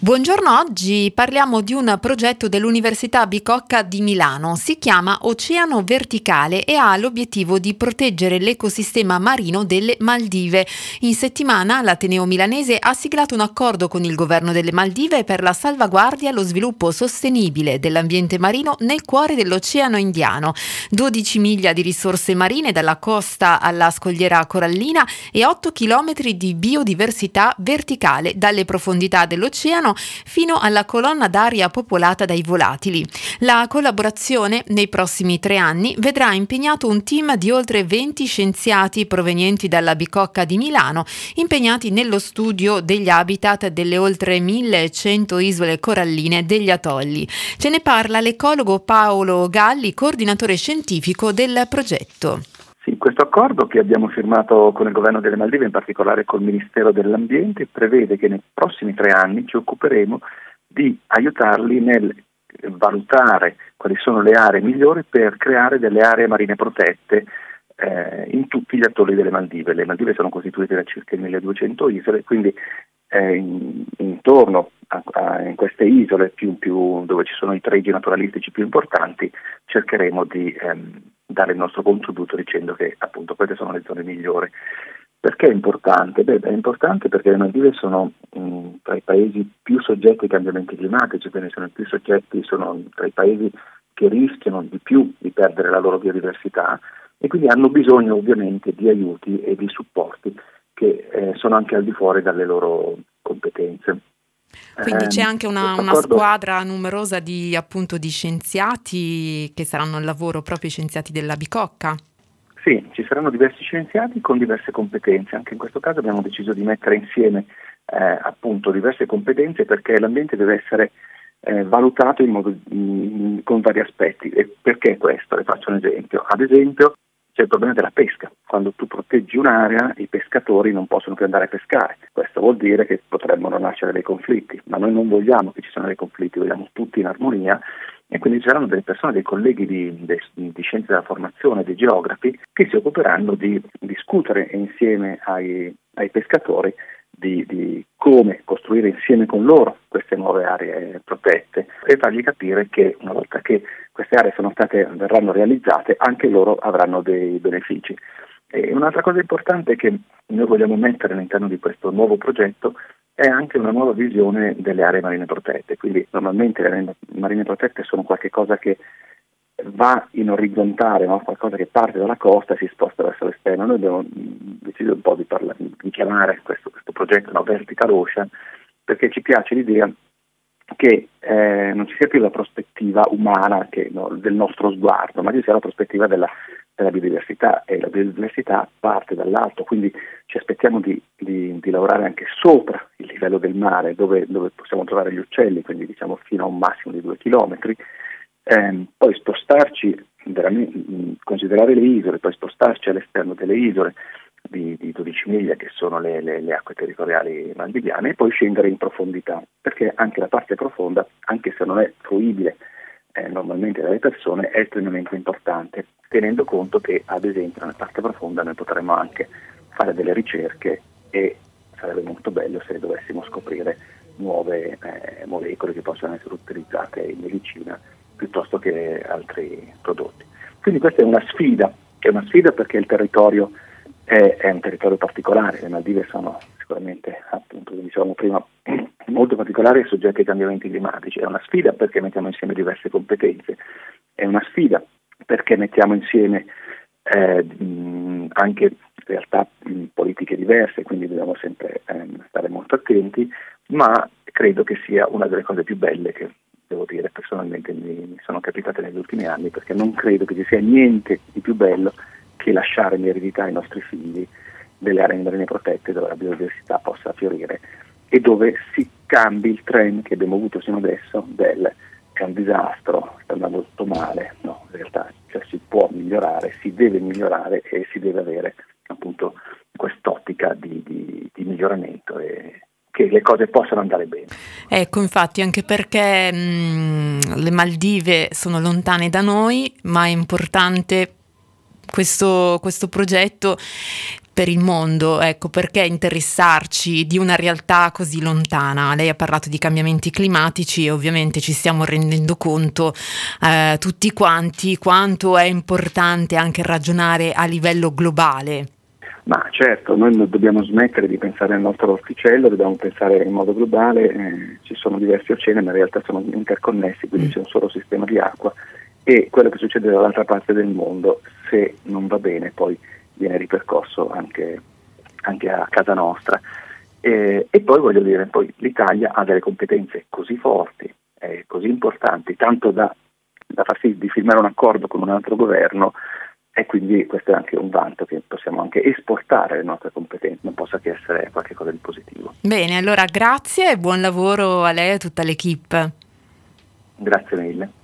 Buongiorno, oggi parliamo di un progetto dell'Università Bicocca di Milano. Si chiama Oceano Verticale e ha l'obiettivo di proteggere l'ecosistema marino delle Maldive. In settimana l'Ateneo milanese ha siglato un accordo con il governo delle Maldive per la salvaguardia e lo sviluppo sostenibile dell'ambiente marino nel cuore dell'Oceano Indiano. 12 miglia di risorse marine dalla costa alla scogliera corallina e 8 chilometri di biodiversità verticale dalle profondità dell'oceano fino alla colonna d'aria popolata dai volatili. La collaborazione nei prossimi 3 anni vedrà impegnato un team di oltre 20 scienziati provenienti dalla Bicocca di Milano, impegnati nello studio degli habitat delle oltre 1100 isole coralline degli atolli. Ce ne parla l'ecologo Paolo Galli, coordinatore scientifico del progetto. Sì, questo accordo che abbiamo firmato con il governo delle Maldive, in particolare col Ministero dell'Ambiente, prevede che nei prossimi 3 anni ci occuperemo di aiutarli nel valutare quali sono le aree migliori per creare delle aree marine protette in tutti gli atolli delle Maldive. Le Maldive sono costituite da circa 1200 isole, quindi intorno in queste isole più dove ci sono i tregi naturalistici più importanti cercheremo di dare il nostro contributo dicendo che appunto queste sono le zone migliori. Perché è importante? È importante perché le Maldive sono tra i paesi più soggetti ai cambiamenti climatici, quindi sono tra i paesi che rischiano di più di perdere la loro biodiversità e quindi hanno bisogno ovviamente di aiuti e di supporti che sono anche al di fuori dalle loro competenze. Quindi c'è anche una squadra numerosa di scienziati che saranno al lavoro, proprio i scienziati della Bicocca? Sì, ci saranno diversi scienziati con diverse competenze. Anche in questo caso abbiamo deciso di mettere insieme appunto diverse competenze perché l'ambiente deve essere valutato con vari aspetti. E perché questo? Le faccio un esempio. Ad esempio c'è il problema della pesca. Quando tu proteggi un'area, i pescatori non possono più andare a pescare. Questo vuol dire che potrebbero nascere dei conflitti, ma noi non vogliamo che ci siano dei conflitti, vogliamo tutti in armonia e quindi ci saranno delle persone, dei colleghi di scienze della formazione, dei geografi, che si occuperanno di discutere insieme ai pescatori di come costruire insieme con loro queste nuove aree protette e fargli capire che una volta che queste aree verranno realizzate anche loro avranno dei benefici. E un'altra cosa importante che noi vogliamo mettere all'interno di questo nuovo progetto è anche una nuova visione delle aree marine protette, quindi normalmente le aree marine protette sono qualcosa che va in orizzontale, no? Qualcosa che parte dalla costa e si sposta verso l'esterno. Noi abbiamo deciso un po' di chiamare questo progetto una Vertical Ocean perché ci piace l'idea che non ci sia più la prospettiva umana del nostro sguardo, ma ci sia la prospettiva della biodiversità e la biodiversità parte dall'alto, quindi ci aspettiamo di lavorare anche sopra il livello del mare dove possiamo trovare gli uccelli, quindi diciamo fino a un massimo di 2 chilometri. Poi spostarci, considerare le isole, poi spostarci all'esterno delle isole di 12 miglia che sono le acque territoriali maldiviane e poi scendere in profondità, perché anche la parte profonda, anche se non è fruibile normalmente dalle persone, è estremamente importante, tenendo conto che ad esempio nella parte profonda noi potremmo anche fare delle ricerche e sarebbe molto bello se dovessimo scoprire nuove molecole che possono essere utilizzate in medicina piuttosto che altri prodotti. Quindi questa è una sfida perché il territorio è un territorio particolare, le Maldive sono sicuramente, appunto, come dicevamo prima, molto particolari e soggetti ai cambiamenti climatici. È una sfida perché mettiamo insieme diverse competenze, è una sfida perché mettiamo insieme anche realtà politiche diverse, quindi dobbiamo sempre stare molto attenti, ma credo che sia una delle cose più belle che devo dire personalmente mi sono capitate negli ultimi anni, perché non credo che ci sia niente di più bello che lasciare in eredità ai nostri figli delle aree marine protette dove la biodiversità possa fiorire e dove si cambi il trend che abbiamo avuto sino adesso è un disastro, sta andando tutto male. No, in realtà si può migliorare, si deve migliorare e si deve avere appunto quest'ottica di miglioramento e che le cose possano andare bene. Ecco, infatti, anche perché le Maldive sono lontane da noi, ma è importante questo progetto per il mondo, ecco, perché interessarci di una realtà così lontana? Lei ha parlato di cambiamenti climatici e ovviamente ci stiamo rendendo conto tutti quanti quanto è importante anche ragionare a livello globale. Ma certo, noi non dobbiamo smettere di pensare al nostro orticello, dobbiamo pensare in modo globale, ci sono diversi oceani ma in realtà sono interconnessi, quindi c'è un solo sistema di acqua e quello che succede dall'altra parte del mondo, se non va bene, poi viene ripercosso anche a casa nostra. E poi voglio dire, poi l'Italia ha delle competenze così forti, così importanti, tanto da far sì di firmare un accordo con un altro governo, e quindi questo è anche un vanto, che possiamo anche esportare le nostre competenze, non possa che essere qualcosa di positivo. Bene, allora grazie e buon lavoro a lei e a tutta l'equipe. Grazie mille.